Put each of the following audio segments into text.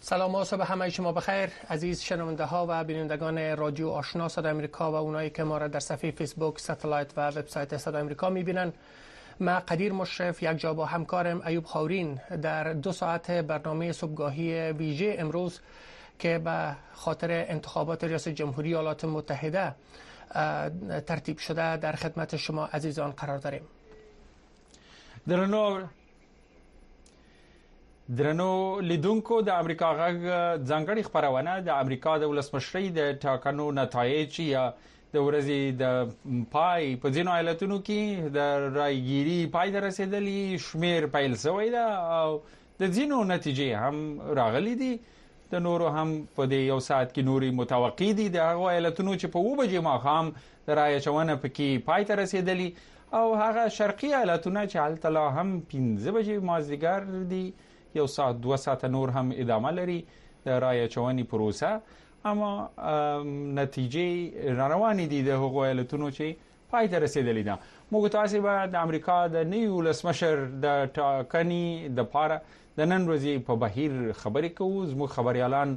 سلام و صبح همه شما بخیر عزیز شنونده ها و بینندگان رادیو آشنا صدای آمریکا و اونایی که ما را در صفحه فیسبوک، ستلایت و وبسایت صدای آمریکا میبینن. ما قدیر مشرف یک جا با همکارم ایوب خاورین در 2 ساعت برنامه صبحگاهی ویژه امروز که به خاطر انتخابات ریاست جمهوری ایالات متحده ترتیب شده در خدمت شما عزیزان قرار داریم. درنو لیدونکو د امریکا غږ ځانګړي خبرونه د امریکا د ولسمشرۍ د ټاکنو نتایج یا د ورځې د پای په ځینو ایالتونو کې د رایګيري پای ته رسیدلی شمیر پیل شوی ده او د ځینو نتیجې هم راغلي دي. د نورو هم په دې یو ساعت کې نوري متوقع دي د هغه ایالتونو چې په 2 بجې ماښام د رای چونه پکې پای ته رسیدلی او هغه شرقي ایالتونه چې هلته لا هم 15 بجې مازدیګر دي، یو ساعت 2 ساعت نور هم ادامه لري د رای چونی پروسه، اما نتیجې روانې دي د هغو ایالتونو چې پای ته رسیدلې ده. موږ تاسو به د امریکا د نیو ولسمشر د ټاکنې د پاره د نن ورځې په بهیر خبرې کوو. زموږ خبريالان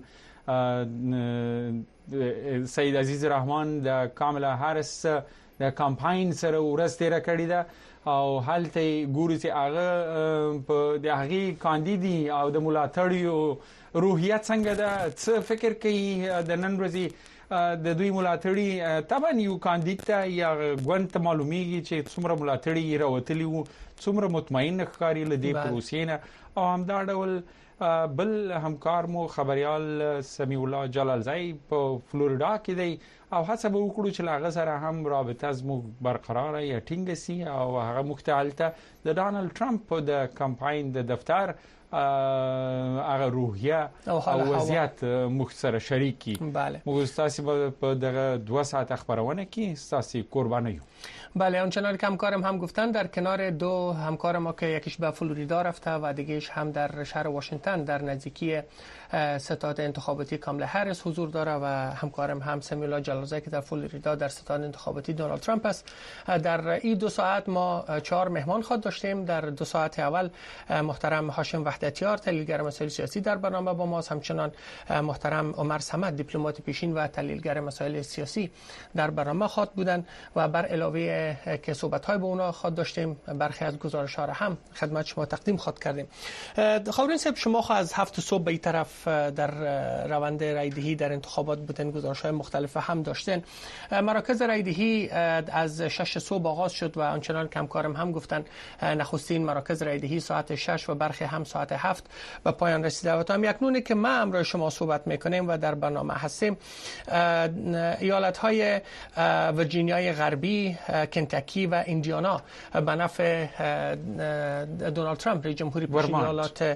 سید عزیز رحمان د کاملا هارس د کمپاین سره ورځ تیر کړې ده او هلته ګوري چې هغه په د هغه کاندیدي او د ملاتړیو روحیت څنګه ده، څه فکر کوي د نن ورځې د دوی ملاتړي. طبعا یو کاندید یا غونډه معلومیږي چې څومره ملاتړي راوتلی وو، څومره مطمئن ښکاري له دې پروسې نه. او همدا ډول بل همکار مو خبريال سمیع الله جلالزی په فلوریدا کې دی او هڅه به وکړو چې هغه سره هم رابطه زموږ برقرار یا ټینګ سي او هغه مختلفه د ډانلډ ټرمپ د کمپاین د دفتر هغه روحیه او وضعیت مختصر شریکی. موږ تاسو په دغه 2 ساعت خبرونه کې تاسو قربانی یو. بله، آنچنان که همکارم هم گفتن در کنار 2 همکار ما که یکیش به فلوریدا رفته و دیگهش هم در شهر واشنگتن در نزدیکی ستاد انتخاباتی کاملا هریس حضور داره و همکارم هم سمیع الله جلالزی که در فلوریدا در ستاد انتخاباتی دونالد ترامپ است. در این 2 ساعت ما 4 مهمان خود داشتیم. در 2 ساعت اول محترم هاشم وحدتیار تحلیلگر مسائل سیاسی در برنامه با ماست، همچنان محترم عمر صمد دیپلمات پیشین و تحلیلگر مسائل سیاسی در برنامه خود بودند و بر علاوه که صحبت‌های با اونا خود داشتیم برخی از گزارش‌ها را هم خدمت شما تقدیم خود کردیم. خاورین صاحب، شما از 7 صبح به این طرف در روند رایدهی در انتخابات بودن، گزارش‌های مختلف هم داشتن. مراکز رایدهی از 6 صبح آغاز شد و آنچنان که همکارم هم گفتن نخستین مراکز رایدهی ساعت 6 و برخی هم ساعت 7 به پایان رسیده و تا هم اکنون که ما امروز شما صحبت می‌کنیم و در برنامه هستیم، ایالت‌های ویرجینیای غربی، کنتاکی و ایندیانا به نفع دونالد ترامپ رئیس جمهوری پیشین ایالات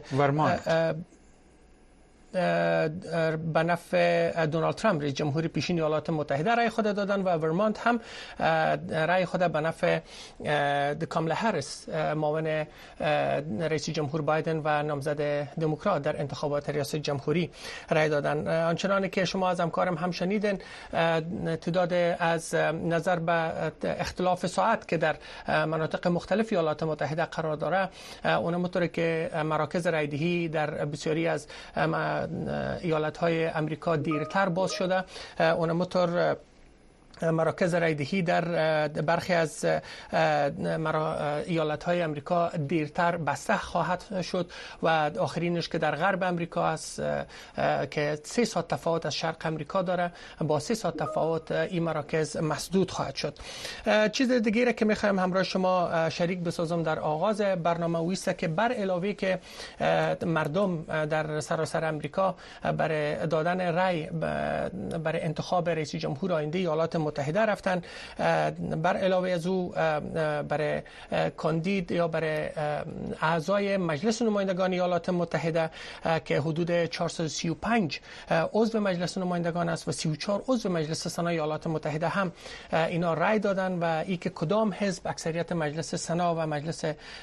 به نفع دونالد ترامپ رئیس جمهوری پیشین ایالات متحده رای خود دادن و ورمانت هم رای خود به نفع کاملا هریس معاون رئیس جمهور بایدن و نامزد دموکرات در انتخابات ریاست جمهوری رای دادن. آنچنانی که شما از همکارم هم شنیدن، تعداد از نظر به اختلاف ساعت که در مناطق مختلف ایالات متحده قرار داره، اونمطوری که مراکز رایدهی در بسیاری از ایالت‌های امریکا دیرتر باز شده، اونمطور مراکز رایدهی در برخی از ایالت‌های امریکا دیرتر بسته خواهد شد و آخرینش که در غرب امریکا است که 3 ساعت تفاوت از شرق امریکا داره، با 3 ساعت تفاوت این مراکز مسدود خواهد شد. چیز دیگری که می‌خوایم همراه شما شریک بسازم در آغاز برنامه ویست که بر علاوه که مردم در سراسر امریکا برای دادن رای برای انتخاب رئیس جمهور آینده ایالات متحده رفتن، بر علاوه از او برای کاندید یا برای اعضای مجلس نمایندگان ایالات متحده که حدود 435 عضو مجلس نمایندگان است و 34 عضو مجلس سنا ایالات متحده هم اینا رای دادن و ای که کدام حزب اکثریت مجلس سنا و مجلس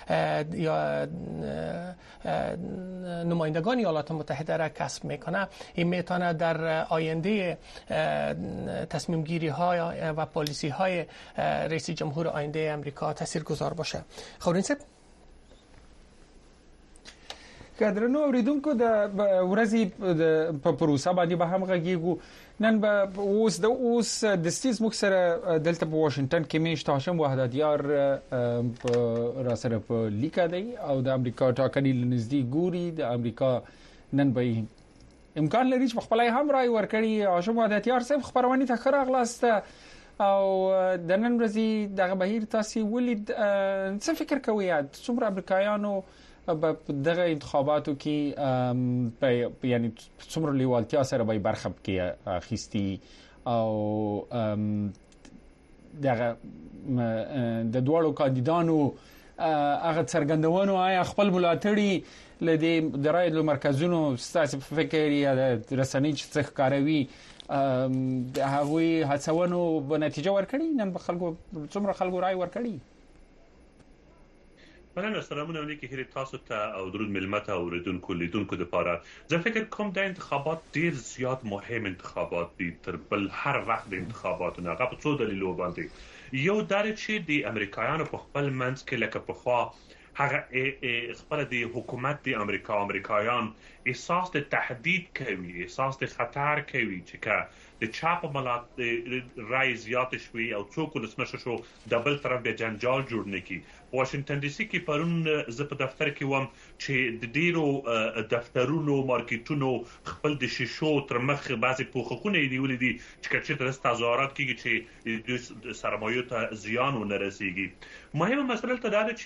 نمایندگان ایالات متحده را کسب میکنه، این میتونه در آینده تصمیم گیری های و پالیسی های رئیس جمهور آینده امریکا تاثیرگذار باشه. خاورین صاحب، کډرنو اوریدونکو د ورځې په پروسه باندې به هم غږیږو نن به اوس د ستیز مخ سره دلته په واشنگټن کې میشت هاشم وحدتیار را سره په لیکه دی او د امریکا ټاکنې لنزدي ګوري د امریکا نن به امکان لري چې خپل هم رائے ورکړي. هاشم وحدتیار صاحب خبرونه ته خره اغلاست او د نن ورځې دغه بهیر تاسو ولید څه فکر کوئ څومره امریکایانو دغه انتخاباتو کې یعنی څومره لیوالتیا سره به برخه کې اخیستی او دغه د دوړو کاندیدانو هغه څرګندونو آیا خپل ملاتړي لدی د رای د مرکزونو ستاسو فکر یا د رسنۍ چې څخه کاروي د هغوی هڅونو په نتیجه ورکړي نن به خلکو څومره خلکو رای ورکړي. مننه سلامونه علیکم هری تاسو ته او درود ملت او اوریدونکو لیدونکو لپاره. زه فکر کوم د انتخابات ډیر زیات مهم انتخابات دي تر بل هر وخت د انتخاباتو نه غو څو دلیلو باندې یو در چې د امریکایانو په خپل منځ کې لکه په خوا هغه خپل د حکومت د امریکایان احساس د تهدید کوي احساس د خطر کوي چې د چاپ ملات رای زیات شوي او څوک ولسمشر شو د بل طرف به جنجال جوړ نکي. واشنگټن ډي سي کې پرون زه په دفتر کې وم چې د ډیرو دفترونو مارکیټونو خپل د شیشو تر مخ بعضي پوښښونه نیولې دي چې کچې تر تظاهرات کیږي چې د سرمایو ته زیان ونرسيږي. مهمه مسله ته دا ده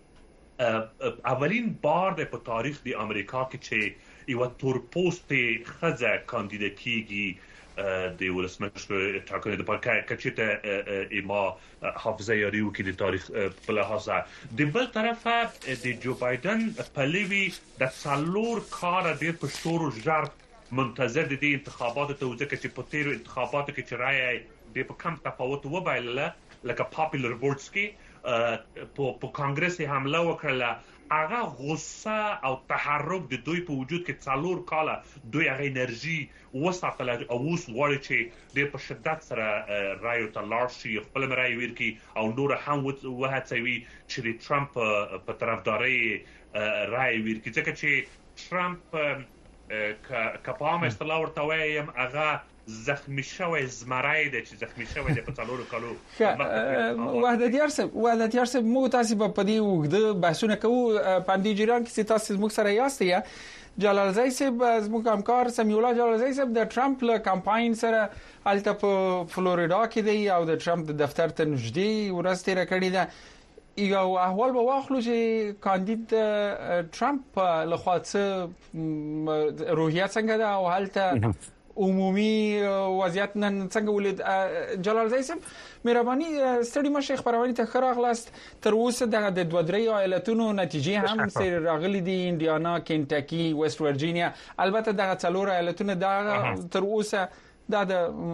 چې اولین بار په تاریخ د امریکا کې چې یو تورپوستي خزه کاندید کیږي د ولسمشر ټاکنې د پارکه کچته ایما حافظه یاریو کې د تاریخ په لحاظ د بل طرفه د جو بایدن په لوي د څلور کال د پښتورو ژر منتظر دي انتخاباتو ته ځکه چې په تیرو انتخاباتو کې چې رائے د په کم تفاوت وبایله لکه پاپولر ووټس کې په کانګرس حمله وکړه هغه غصه او تحرک د دوی په وجود کې څلور کاله دوی هغه انرژي وساتل او اوس غواړي چې د په شدت سره رائے ته لاړ شي خپل رائے ورکړي او نور هم وهڅوي چې د ټرمپ په طرفداري رائے ورکړي ځکه چې ټرمپ کپام اصطلاح ورته وایم هغه زخمی شوی زمرای د چې زخمی شوی د په څلورو کالو وحدتیار صاحب مو تاسو په دې وګړه بحثونه کوو پاندې جریان کې تاسو موږ سره یاست یا جلال زئی صاحب زموږ همکار سمیع الله جلال زئی صاحب د ټرمپ له کمپاین سره الته په فلوریدا کې دی او د ټرمپ د دفتر ته نږدې ورسته راکړی ده یو احوال به واخلو چې کاندید ټرمپ له خاطر روحیه څنګه ده او حالته عمومي وضعیت نن څنګه ولید. جلال زئی صاحب مهرباني ستړي مشه خبرونه ته خراغلاست تر اوسه د دوه درې ایالتونو نتیجې هم سیر راغلي دي انډیانا کنټاکی ویست ورجینیا البته دغه څلور ایالتونه د تر اوسه د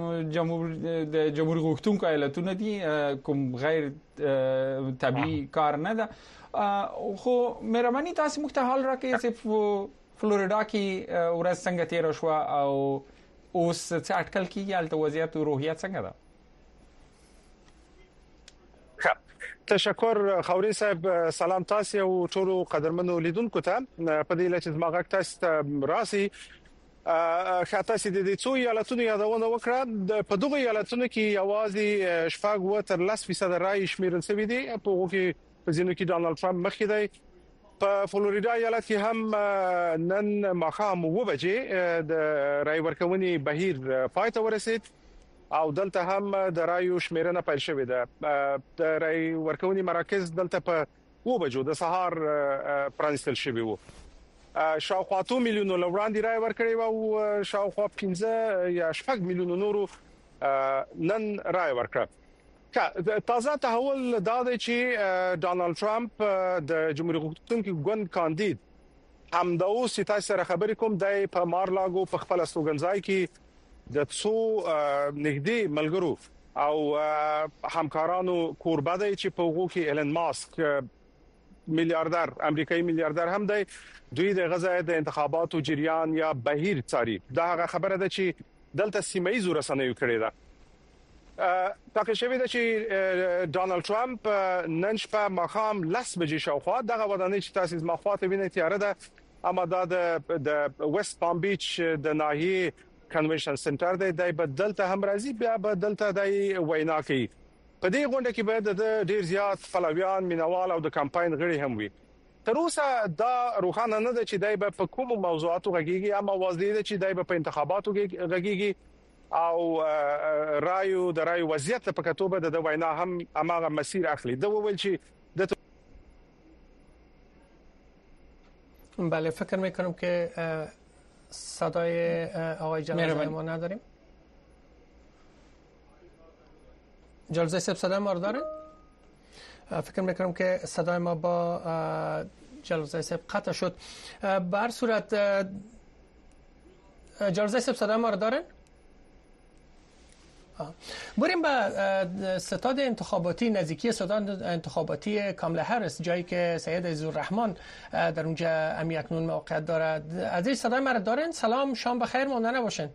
جمهوریت غوښتونکو ایالتونه دي کوم غیر طبيعي کار نه ده خو مهرباني تاسو مختهال راکې چې فلوریدا کې ورځ څنګه تیر شو او اوس څه اټکل کیږي الته وضعیت او روحیات څنګه ده؟ تشکر خوري صاحب سلام تاسو او ټول قدرمنو لیدونکو ته په دې لچ زماغه تاسو راسي خاطر سي د څو یالتونو یادونه وکړه په دغه یالتونو کې اوازي شفاق و تر 10% رای شمیرل شوی دی په وګړي په ځینو کې ډونالد ټرمپ مخکې دی. په فلوریدا ایالت کې هم نن مخام وبجې د رای ورکونې بهیر پای ته ورسید او دلته هم د رایو شمیرنه پیل شوې ده. د رای ورکونې مراکز دلته په وبجو د سهار پرانستل شوی وو. شاوخوا 2 میلیون لوړاندې رای ورکړی او شاوخوا 15 یا 6 میلیون نورو نن رای ورکړ. تازه تحول دا دی چې ډونالد ټرمپ د جمهوریت غوښتونکو ګوند کاندید هم د اوس تاسو سره خبرې کوم د په مارلاګو په خپل استوګنځای کې د څو نږدې ملګرو او همکارانو کوربه دی چې په وګو کې ایلن ماسک میلیاردر امریکایي میلیاردر هم دی دوی د غزا د انتخاباتو جریان یا بهیر څاري. دا هغه خبره ده چې دلته سیمایي رسنیو کړې ده. تاکه شوی ده چې ډونالد ټرمپ نن شپه مخام 10 بجې شاوخوا دغه ودانۍ چې تاسو مخاطب وینئ تیار ده اما د ویست پام بیچ د ناحیه کنونشن سنټر دی بدلته هم راځي بیا بدلته دی وینا کوي په دې غونډه کې به د ډیر زیات فلویان مینوال او د کمپاین غړي هم وي تر اوسه دا روښانه نه ده چې دای په کوم موضوعاتو غږیږي اما واضح ده چې دای په انتخاباتو غږیږي او رایو وضعیت په کتوبه د وینا هم اماغه مسیر اخلي دا وویل چې بله فکر میکنم که صدای آقای جلالزاده ما نداریم. جلالزاده صاحب صدای ما رو داره؟ فکر میکنم که صدای ما با جلالزاده صاحب قطع شد. به هر صورت جلالزاده صاحب صدای ما رو دارن؟ بریم به ستاد انتخاباتی نزدیکی ستاد انتخاباتی کاملا هریس جایی که سید عزیزالرحمن در اونجا اکنون موقعیت دارد. عزیز صدای مرا دارن؟ سلام شام بخیر ماندنه باشین.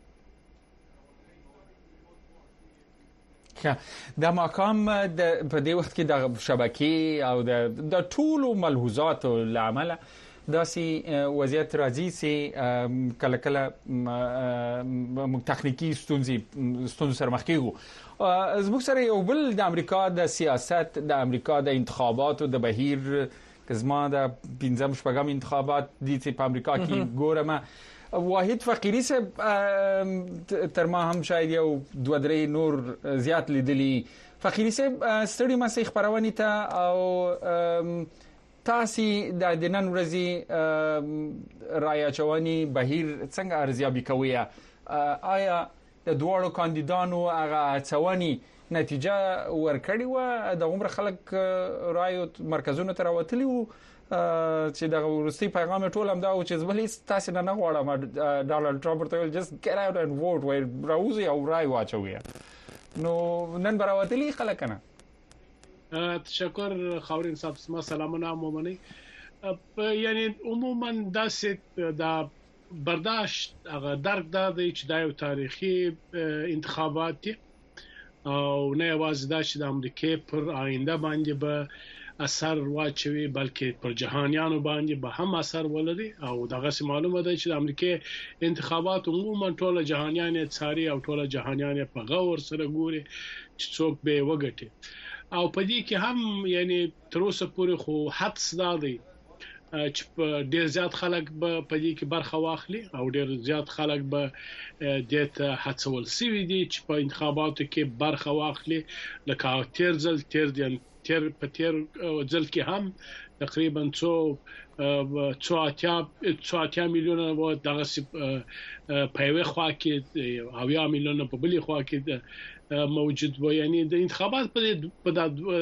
د مقام په دې وخت کې د شبکې او د ټولو ملحوظات لعمله داسې وضعیت راځي چې کله کله تخنیکی ستونزې سره مخ کیږو. زموږ سره یو بل د امریکا د سیاست د امریکا د انتخاباتو د بهیر کزما د 15 شپږم انتخابات دي چې په امریکا کې ګورم واحد فقيري صاحب تر ما هم شاید یو 2-3 نور زیات لیدلی. فقيري صاحب ستړي مسیح خبرونه ته او تاسو د نن ورځې رای اچونې بهیر څنګه ارزیابي کوي؟ آیا د دوړو کاندیدانو هغه اچونې نتیجه ورکړې و د عمر خلک رای مرکزونو ته راوتلی وو چې د ورستي پیغام ټول هم دا او چې زبلې تاسو نه غواړم ډونالد ټرمپ ته just get out and vote وای راوځي او رای واچوي نو نن براوتلی خلک نه. تشکر خاورین صاحب ما سلامونه عمومي یعنی عموما داسې د برداشت هغه درک دی چې دا یو تاریخي انتخابات دي او نه یوازې دا چې د امریکا پر آینده باندې به اثر واچوي بلکې پر جهانیانو باندې به هم اثر ولري او دغه معلومه ده چې د امریکا انتخابات عموما ټول جهانیان څاري او ټول جهانیان په غور سره ګوري چې څوک به وګټي او په دې کې هم یعنی تر اوسه پورې خو حدس دادي چې ډېر زیات خلک به په دې کې برخه واخلي او ډېر زیات خلک به د هڅول سوي دي چې په انتخاباتو کې برخه واخلي لکه تیر ځل کې هم تقریبا 2 میلیونه و دغه په یوه خوا کې او 1 میلیونه په بلې خوا کې موجود و. یعنی د انتخابات په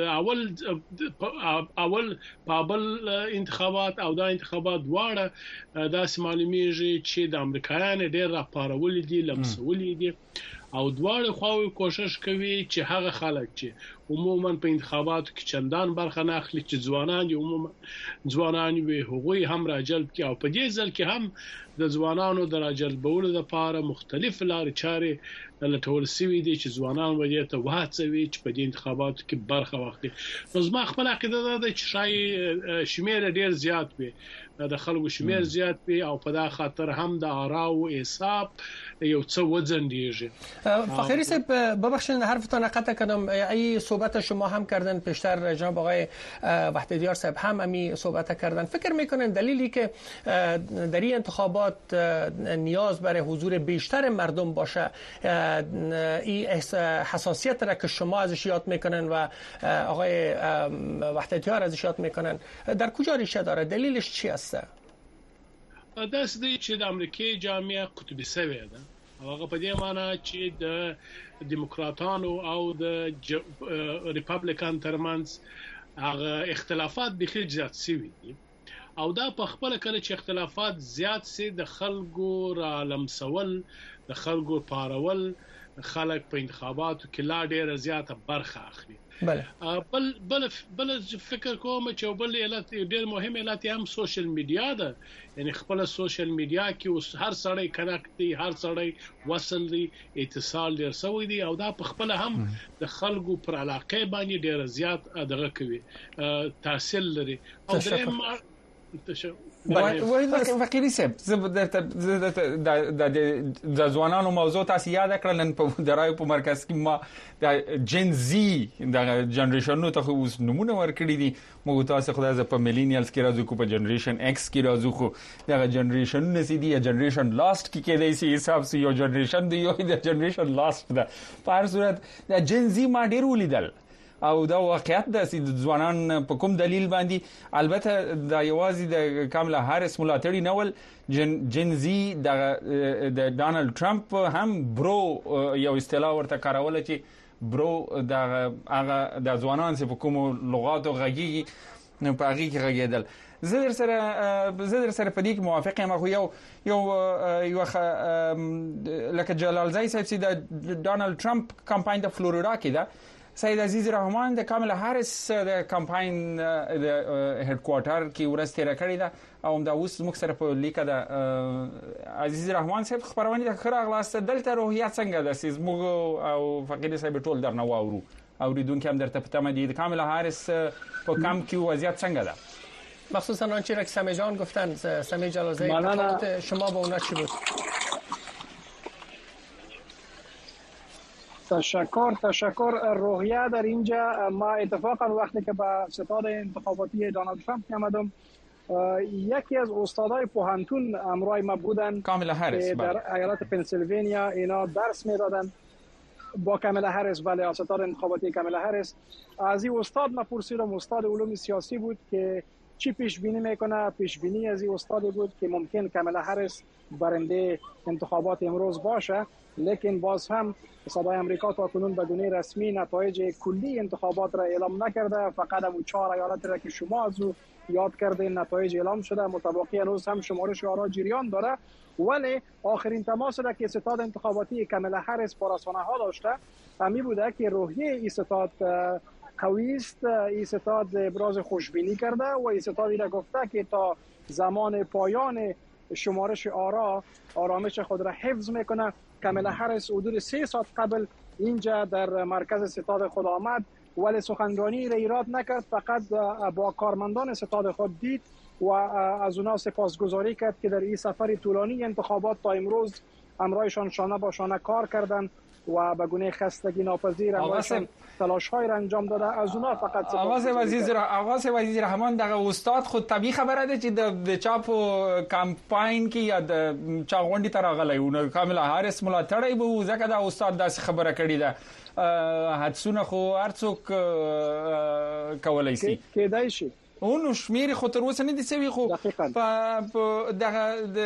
اول پابل انتخابات او دا انتخابات واړه داسې معلومیږي چې د امریکایانو ډېر راپارول دي لمسول دي او دواړه خواوې کوشش کوي چې هغه خلک چې عموما په انتخاباتو کې چندان برخه نه اخلي چې ځوانان وي هغوی هم راجلب کی او په دې ځل کې هم د ځوانانو د راجلبولو لپاره مختلف لارې چارې لټول شوې دي چې ځوانان ودې ته وهڅوي چې په دې انتخاباتو کې برخه واخلي. نو زما خپل عقیده ده چې شای شمیر ډیر زیات وي د خلکو شمیر زیات وي او په دا خاطر هم د آراو حساب یو څه وزندیږي. فخری صاحب ببخشید حرفتان قطع کردم. ای صحبت شما هم کردن پیشتر جناب آقای وحدتیار صاحب هم امی صحبت کردن. فکر میکنن دلیلی که در این انتخابات نیاز برای حضور بیشتر مردم باشه این حساسیت را که شما ازش یاد میکنن و آقای وحدتیار ازش یاد میکنن در کجا ریشه داره؟ دلیلش چی است؟ داس دی چې د امریکای جامعه قطبی سوی ده هغه په دې معنی چې د دیموکراتانو او د ریپابلیکان ترمنځ هغه اختلافات بخیر زیات شوي دي او دا په خپل کله چې اختلافات زیات سي د خلکو را لمسول د خلکو پارول خلک په انتخاباتو کې لا ډېر زیاته برخه اخلي. بل فکر کوم چې بل علت ډېر مهم علت هم سوشل میډیا ده. یعنی خپل سوشل میډیا کې اوس هر سړی کنیکټ دی هر سړی وصل دی اتصال ډېر سوی دی او دا په خپل هم د خلکو پر علاقه باندې ډېر زیات دغه کوي تاثیر لري او وقیری صاحب د ځوانانو موضوع تاسو یاد کړل په درایو په مرکز کې ما د جن زی د جنریشنونو ته اوس نمونه ورکړي دي موږ تاسو خدای ز په میلینیلز کې راځو کو په جنریشن ایکس کې راځو خو دا جنریشن نسی دی جنریشن لاست کې کېدای شي حساب سي یو جنریشن دی یو د جنریشن لاست ده په هر صورت د جن زی ما ډیر ولیدل او دا واقعیت د ځوانان په کوم دلیل باندې البته د یوازې د کاملا هاریس ملاتړي نول جن زی د ډانلډ ټرمپ هم برو یو اصطلاح ورته کارول چې برو د هغه د ځوانان چې په کوم لغاتو غږیږي نو په هغه کې غږیدل زه در سره په دې کې موافق یم خو یو لکه جلال زای صاحب چې د ډانلډ ټرمپ کمپاین د فلوریدا کې ده سید عزیز رحمان د کاملا هاریس د کمپاین د هډ کوارټر کې ورسته راکړی دا او دا اوس موږ سره په لیکه د عزیز رحمان صاحب خبرونه د خره غلاسته دلته روحیات څنګه د سیز موږ او فقیر صاحب ټول درنه واورو اوریدونکو هم درته پته مدید کاملا هاریس په کم کې وضعیت څنګه ده مخصوصا آنچه را که سمی جان گفتن سمی جلالزاده تفاوت شما با اونا چی بود؟ تشکر روحیه در اینجا ما اتفاقا وقتی که به ستاد انتخاباتی دونالد ترامپ آمدم یکی از استادای پوهنتون همراه ما بودن کاملا هاریس در ایالت پنسیلوانیا اینا درس میدادن با کاملا هاریس بله ستاد انتخاباتی کاملا هاریس از این استاد ما پرسیدم استاد علوم سیاسی بود که چی پیش بینی میکنه پیش بینی از این استاد بود که ممکن کاملا هاریس برنده انتخابات امروز باشه لیکن باز هم صدای امریکا تا کنون بدون رسمی نتایج کلی انتخابات را اعلام نکرده فقط هم 4 ایالت را که شما از او یاد کردین نتایج اعلام شده مطابقی هنوز هم شمارش آرا جریان داره ولی آخرین تماس را که ستاد انتخاباتی کاملا هاریس با رسانه ها داشته همی بوده که روحیه این ستاد قوی است این ستاد ابراز خوشبینی کرده و این ستاد را گفته که تا زمان پایان شمارش آرا آرامش خود را حفظ میکنه کاملا هاریس حدود 3 ساعت قبل اینجا در مرکز ستاد خود آمد ولی سخنرانی را ایراد نکرد فقط با کارمندان ستاد خود دید و از اونا سپاسگزاری کرد که در این سفر طولانی انتخابات تا امروز همراهشان شانه با شانه کار کردند و به گونه خستگی ناپذیر همراهشان تلاش‌های را انجام داده از اونا فقط آواز وزیر رحمان دغه استاد خود طبيعي خبره ده چې د چاپو کمپاین کې یا د چاغونډي تر غلې او کاملا هاریس ملاتړی به ځکه دا استاد داسې خبره کړې ده حدسونه خو هرڅوک کولای شي کېدای شي اونو شمیر خو تر اوسه نه دي سوي خو په دغه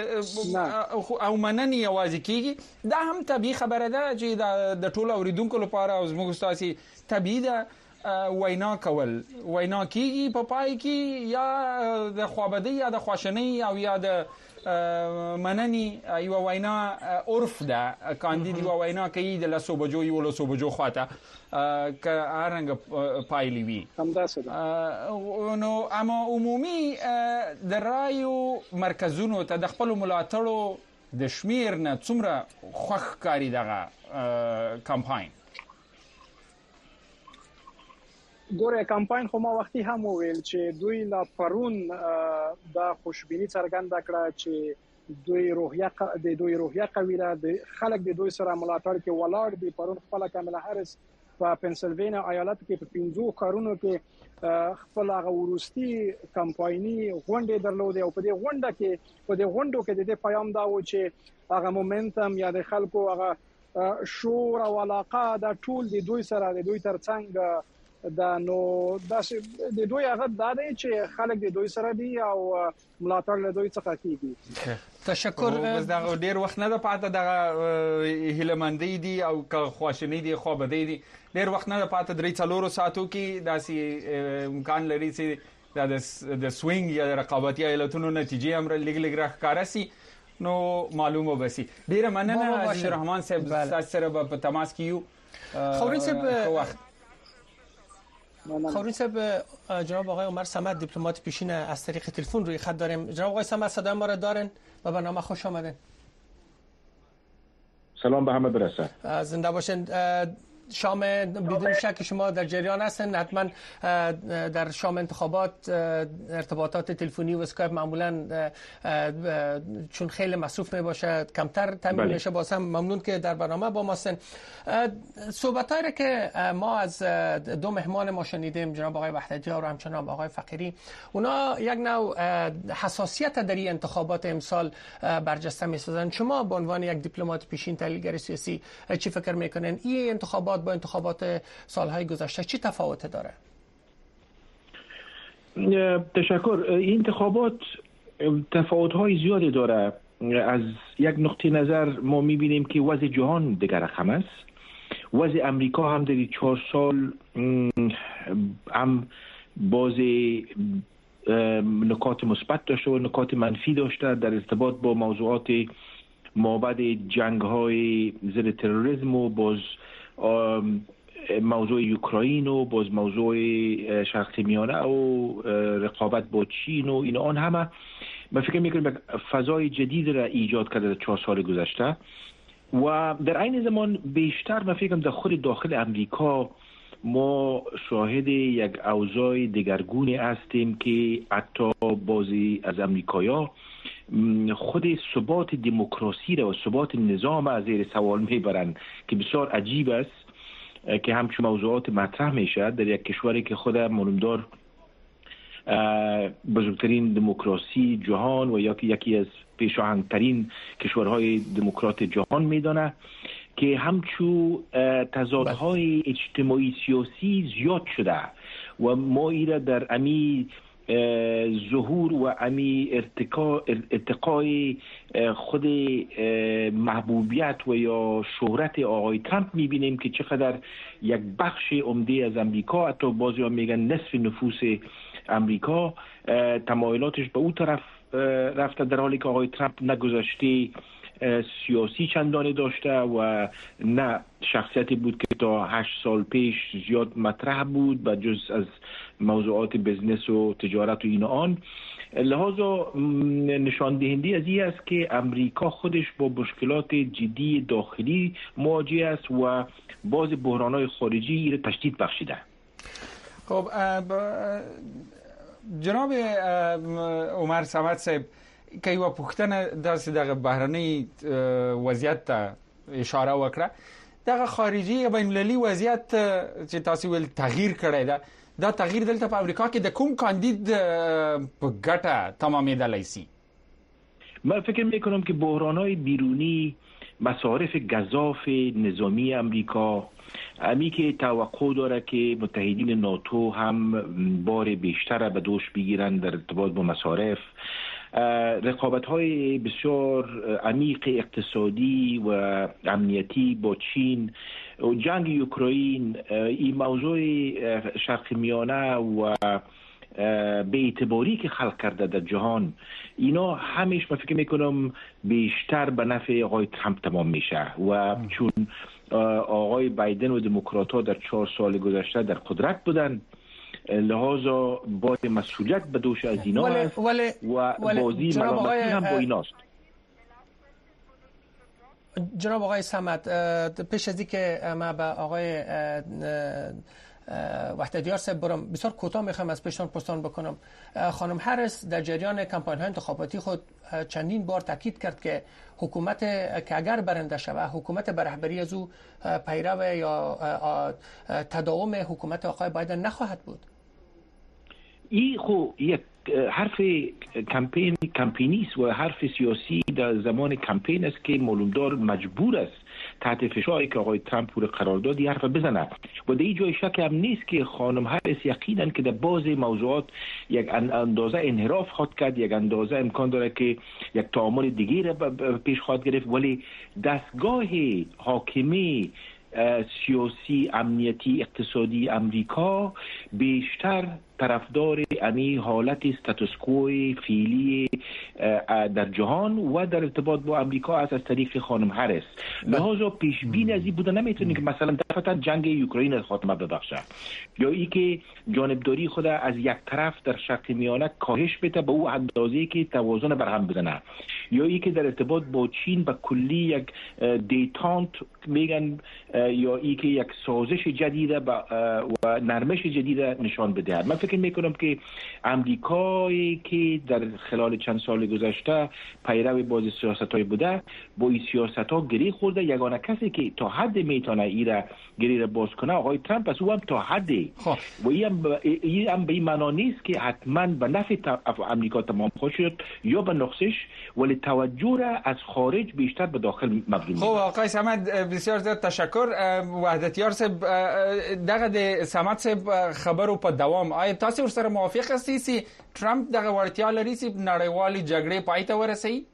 او مننی یوازې کیږي دا هم طبيعي خبره ده چې د ټولو اوریدونکو لپاره او زموږ استاسي طبيعي ده وینا کول وینا کیږي په پای کې یا د خوابدي یا د خواشنۍ او یا د مننی یو وینا عرف ده کاندید یو وینا کوي د لاسو بجو یو لاسو بجو خواته که هرنګ پایلی وي همداسه ده نو اما عمومي د رایو مرکزونو ته د خپل ملاتړو د شمیر نه څومره خوښ کاری دغه کمپاین ګوره کمپاین خو ما وختي هم ویل چې دوی لا پرون د خوشبینی څرګنده کړه چې دوی روحیه قوي ده د خلک د دوی سره ملاتړ کې ولاړ دي پرون خپل کاملا هاریس په پنسیلوانیا ایالت کې په 15 کارونو کې خپل هغه ورستي کمپایني غونډه درلوده او په دې غونډو کې د پیغام دا و چې هغه مومنټم یا د خلکو هغه شور او علاقه د ټول د دوی سره د دوی ترڅنګ دا نو د دوی هغه د دې چې خلک د دوی سره دي او ملاتړ له دوی څخه کیږي تشکر بس دا ډیر وخت نه پاتې د هیلمندۍ دي او خواشنۍ دي خوابدۍ دي ډیر وخت نه پاتې 3-4 ساعتو کې داسې امکان لري چې د سوینګ یا رقابتي ایالتونو نتیجې هم لګ راخکارسي نو معلومه بسي ډیر مننه عزیز رحمان صاحب تاسو سره په تماس کیو خورین صاحب جناب آقای عمر صمد دیپلمات پیشین از طریق تلفن روی خط داریم. جناب آقای صمد صدای ما را دارن و برنامه خوش آمدن. سلام به همه برسه. زنده باشین. شام بدون شک شما در جریان هستن، حتما در شام انتخابات ارتباطات تلفنی و اسکایپ معمولا چون خیلی مصروف می باشه کمتر تامین میشه. باز هم ممنون که در برنامه با ما هستن. صحبتایی را که ما از دو مهمان ما شنیدیم، جناب آقای وحدتیار و همچنان آقای فقیری، اونا یک نوع حساسیت در این انتخابات امسال برجسته می‌سازند. شما به عنوان یک دیپلمات پیشین تحلیلگر سیاسی چی فکر میکنین؟ این انتخابات با انتخابات سالهای گذشته چی تفاوت داره؟ تشکر. این انتخابات تفاوت‌های زیادی داره. از یک نقطه نظر ما می‌بینیم که وضع جهان دیگر رقم است. وضع امریکا هم در 4 سال هم باز نکات مثبت داشته و نکات منفی داشته در ارتباط با موضوعات مابعد جنگ‌های ضد تروریسم و باز موضوع اوکراین و باز موضوع شرق میانه و رقابت با چین و این آن همه من فکر میکنم فضای جدید را ایجاد کرده در 4 سال گذشته و در عین زمان بیشتر من فکر در خود داخل امریکا ما شاهد یک اوضاع دگرگونی هستیم که حتی بعضی از امریکایی‌ها خود ثبات دموکراسی را و ثبات نظام از زیر سوال میبرند که بسیار عجیب است که همچون موضوعات مطرح میشه در یک کشوری که خود معلومدار بزرگترین دموکراسی جهان و یکی از پیشاهنگترین کشورهای دموکرات جهان میدانه که همچون تضادهای اجتماعی سیاسی زیاد شده و ما ایره در امی ظهور و امی ارتقای خود محبوبیت و یا شهرت آقای ترامپ میبینیم که چقدر یک بخش عمده از امریکا، حتی بعضی ها میگن نصف نفوس امریکا، تمایلاتش به اون طرف رفته، در حالی که آقای ترامپ نگذشته سیاسی چندانی داشته و نه شخصیتی بود که تا 8 سال پیش زیاد مطرح بود و جز از موضوعات بزنس و تجارت و این آن. لحاظا نشان دهنده از این است که امریکا خودش با مشکلات جدی داخلی مواجه است و باز بحران‌های خارجی را تشدید بخشیده. خب جناب عمر صمد صاحب که یو پوښتنه داسې دغه بهرنی وضعیت ته اشاره وکړه، دغه خارجي بین المللي وضعیت چې تاسو ول تغییر کړی ده، دا تغییر دلته په امریکا کې د کوم کاندید په ګټه تمامېدلی سي؟ من فکر میکنم که بحران‌های بیرونی، مصارف گزاف نظامی امریکا، امی که توقع داره که متحدین ناتو هم بار بیشتر به دوش بگیرن در ارتباط با مصارف، رقابت‌های بسیار عمیق اقتصادی و امنیتی با چین، جنگ اوکراین، این موضوع شرق میانه و به اعتباری که خلق کرده در جهان، اینا همیشه من فکر میکنم بیشتر به نفع آقای ترامپ تمام میشه و چون آقای بایدن و دموکرات‌ها در 4 سال گذشته در قدرت بودن، لحاظا باید مسئولیت به دوش از اینا است و بازی ملامتی هم با ایناست. جناب آقای صمد، پیش از اینکه ما به آقای وحدتیار صاحب برم، بسیار کوتاه میخوام از پیشتان پرسان بکنم. خانم هریس در جریان کمپاین های انتخاباتی خود چندین بار تاکید کرد که حکومت که اگر برنده شود، حکومت به رهبری از او پیرو یا تداوم حکومت آقای بایدن نخواهد بود. این خب یک حرف کمپینی است و حرف سیاسی در زمان کمپین است که معلومدار مجبور است تحت فشاری که آقای ترامپ رو قرار داد این حرف بزنه و در این جای شک هم نیست که خانم هریس یقینا که در بعضی موضوعات یک اندازه انحراف خواهد کرد، یک اندازه امکان داره که یک تعامل دیگه را پیش خواهد گرفت، ولی دستگاه حاکمی سیاسی، امنیتی، اقتصادی امریکا بیشتر طرفدار امی حالت استاتوسکوی فعلی در جهان و در ارتباط با امریکا از طریق خانم هریس. لحاظا پیش بینی از این بوده نمیتونه که مثلا دفعتا جنگ اوکراین از خاتمه ببخشه یا ای که جانبداری خود از یک طرف در شرق میانه کاهش بده به او اندازه‌ای که توازن برهم بزنه، یا ای که در ارتباط با چین به کلی یک دیتانت میگن، یا ای که یک سازش جدید و نرمش جدید نشان بده. من فکر میکنم که امریکایی که در خلال چند سال گذشته پیرو باز سیاست‌های بوده، با این سیاست‌ها گری خورده. یگانه کسی که تا حد میتونه ایرا گری را باز کنه آقای ترامپ است، او هم تا حدی و این هم به این معنا نیست که حتما به نفع امریکا تمام خواهد شد یا به نقصش، ولی توجه را از خارج بیشتر به داخل مبذول. خب آقای صمد بسیار زیاد تشکر. وحدتیار صاحب دغه د صمد صاحب خبرو په دوام آیا تاسو ورسره موافق هستئ چې ټرمپ دغه وړتیا لري چې نړیوالې جګړې پای ته ورسوي؟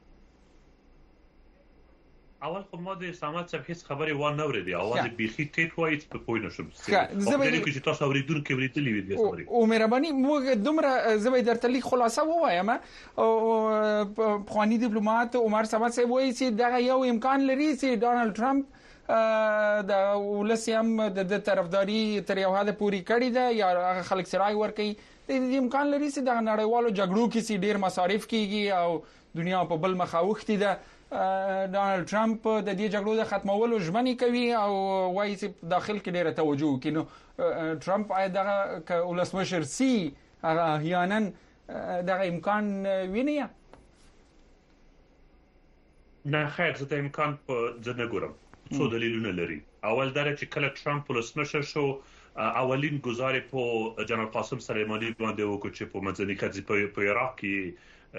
اول خو ما د صمد صاحب هیڅ خبرې و نه اورېدې، اواز بیخي ټیټ وایي چې په پوه نه شم. زه به چې تاسو اوریدونکو ورېدلې وي د خبرې او مهرباني موږ دومره زه به درته لیک خلاصه ووایم. او خواني ډیپلوماټ عمر صمد صاحب وایي چې دغه یو امکان لري چې ډانلډ ټرمپ د ولسیم د طرفداري تر یو حد پوری کړی ده یا هغه خلک سرای ورکي. د امکان لري چې د نړیوالو جګړو کې سي ډیر مصارف کیږي او دنیا په بل مخ اوختي ده. ډانلډ ټرمپ د دې جګړو د ختمولو ژمنې کوي او وایي چې داخل کې ډیره توجه کوي. نو ټرمپ آیا دغه ولسمشر سي هغه احیانا دغه امکان ویني؟ نه خیر، زه د امکان په ځنه ګورم. څو دلیلونه لري. اول دا چې کله ټرمپ ولسمشر شو، اولین گزارې په جنرال قاسم سلیمانی باندې وکړ چې په منځني ختیځ په عراق کې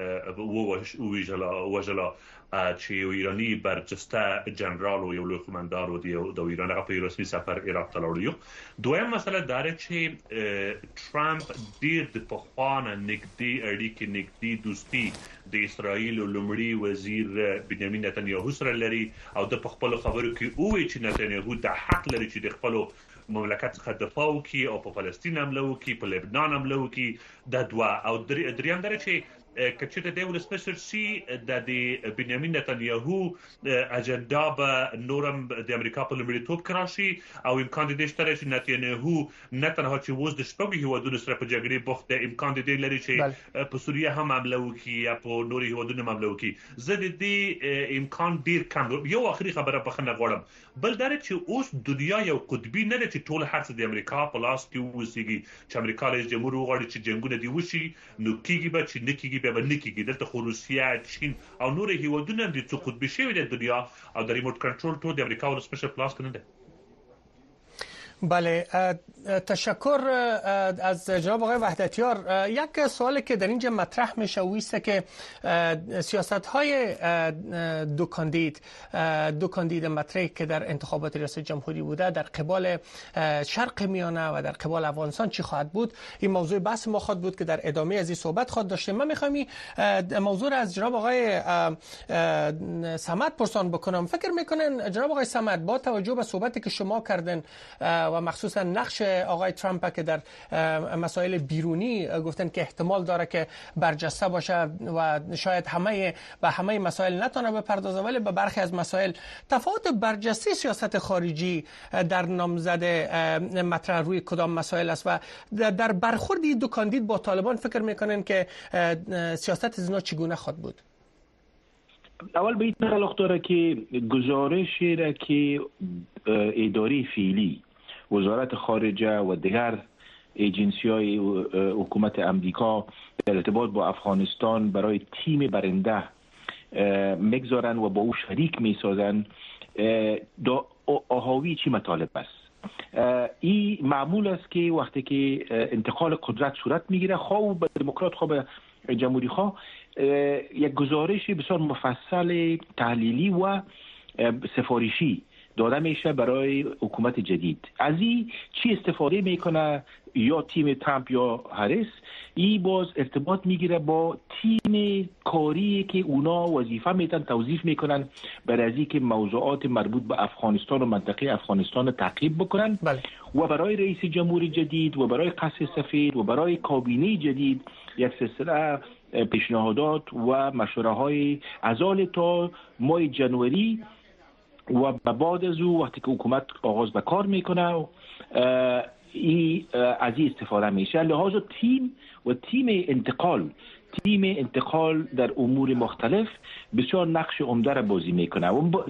وژلا چې ایرانی برجسته جنرال او یو لوی قومندان و د ایران هغه په رسمي سفر عراق ته لاړ. دویم مسله دا چې ټرمپ ډیر د پخوانه نږدې اړیکې نږدې دوستي د اسرائیل لومړي وزیر بنیامین نتنیاهو سره لري او د خپل خبرو کې وایي چې نتنیاهو د حق لري چې د خپل مملکت څخه دفاع وکړي او په فلسطین حمله وکړي، په لبنان حمله وکړي. د دوه او دریم دا چې کچته د ولسمشر سي د بنیامین نتنیاهو اجنډا به نورم د امریکا په لومړیتوب کې راشي او امکان دې شته چې نتنیاهو نه تنها چې وز د شپږ هیوادونو سره په جګړې بوخت ده، امکان دې لري چې په سوریه هم حمله وکړي یا په نورو هیوادونو حمله وکړي. زه د دې امکان ډیر کم. یو اخري خبره په خنه غواړم، بل دا چې اوس دنیا یو قطبي نه ده چې ټول هر څه د امریکا په لاس کې وسیږي. چې امریکا رئیس جمهور وغواړي چې جنگونه دی وشي نو کیږي به چې نکیږي به نکیږي. دلته خو روسیا، چین او نور هیوادونه د څو قطبي شوی د دنیا او د ریموت کنټرول ټول د امریکا ولسمشر پلاس کنه ده. بله، تشکر از جناب آقای وحدتیار. یک سوالی که در اینجا مطرح میشه ویسته که سیاست‌های دو کاندید مطرح که در انتخابات ریاست جمهوری بوده در قبال شرق میانه و در قبال افغانستان چی خواهد بود؟ این موضوع بحث ما خواهد بود که در ادامه از این صحبت خواهد داشتیم. من میخوام این موضوع را از جناب آقای صمد پرسان بکنم. فکر میکنن جناب آقای صمد با توجه به صحبتی که شما کردن و مخصوصا نقش آقای ترامپ که در مسائل بیرونی گفتن که احتمال داره که برجسته باشه و شاید به همه مسائل نتونه بپردازه، ولی به برخی از مسائل تفاوت برجسته سیاست خارجی در نامزد مطرح روی کدام مسائل است و در برخورد دو کاندید با طالبان فکر میکنن که سیاست از اینا چگونه خواهد بود؟ اول به این تعلق داره که گزارشی را که اداره فعلی وزارت خارجه و دیگر ایجنسی‌های حکومت امریکا در ارتباط با افغانستان برای تیم برنده میگذارن و با او شریک میسازن، آهاوی چی مطالب است؟ این معمول است که وقتی که انتقال قدرت صورت میگیره، خواه به دموکرات خواه به جمهوری خواه، یک گزارش بسیار مفصل تحلیلی و سفارشی داده میشه برای حکومت جدید. از این چی استفاده میکنه یا تیم ترامپ یا هریس؟ این باز ارتباط میگیره با تیم کاری که اونا وظیفه میتن توظیف میکنن برای از که موضوعات مربوط به افغانستان و منطقه افغانستان تعقیب بکنن. بله. و برای رئیس جمهور جدید و برای قصر سفید و برای کابینه جدید یک سلسله پیشنهادات و مشوره های ازال تا ماه جنوری و بعد از او وقتی که حکومت آغاز به کار میکنه از این استفاده میشه. لحاظ تیم انتقال در امور مختلف بسیار نقش عمده را بازی میکنه و